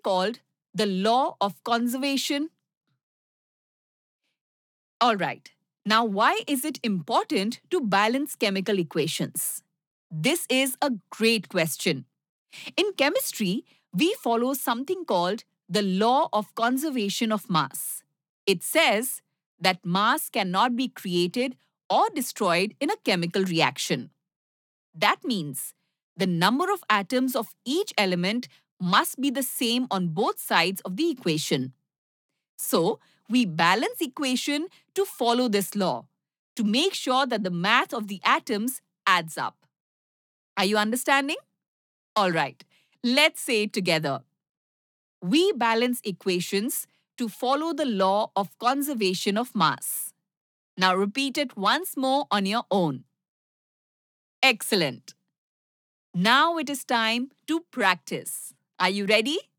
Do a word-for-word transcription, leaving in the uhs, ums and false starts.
called the law of conservation? All right. Now, why is it important to balance chemical equations? This is a great question. In chemistry, we follow something called the law of conservation of mass. It says that mass cannot be created or destroyed in a chemical reaction. That means the number of atoms of each element must be the same on both sides of the equation. So, we balance equation to follow this law, to make sure that the math of the atoms adds up. Are you understanding? All right, let's say it together. We balance equations to follow the law of conservation of mass. Now repeat it once more on your own. Excellent. Now it is time to practice. Are you ready?